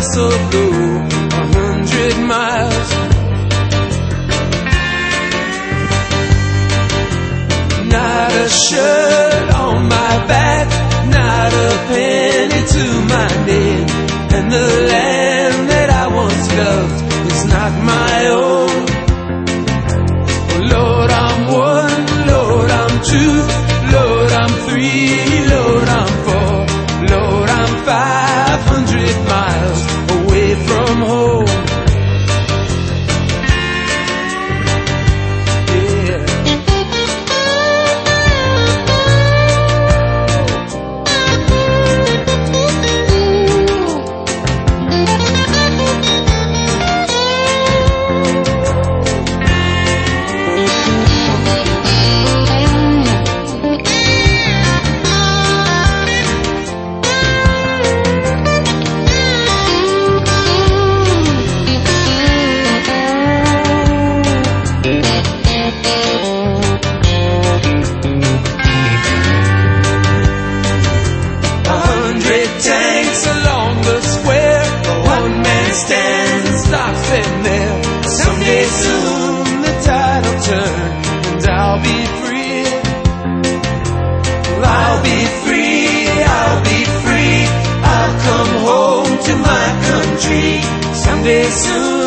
whistle blew 100 miles. Not a shirt on my back, not a penny to my name, and the land that I once loved is not my own. Lord, I'm one, Lord, I'm two, Lord, I'm three, Lord, I'm four, Lord, I'm 500 miles away from home. Tanks along the square, one man stands and stops them there. Someday soon the tide will turn and I'll be free. I'll be free, I'll be free, I'll come home to my country. Someday soon